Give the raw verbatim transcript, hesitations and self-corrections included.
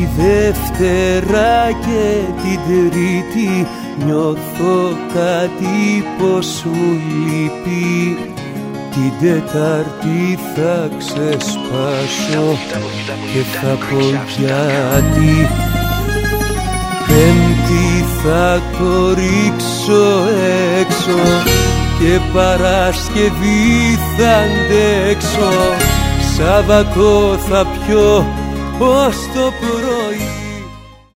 Τη Δευτέρα και την Τρίτη νιώθω κάτι πως μου λείπει. Την Τετάρτη θα ξεσπάσω και θα πω γιατί. Πέμπτη θα το ρίξω έξω και Παρασκευή θα αντέξω. Σάββατο θα πιω ως το πρωί.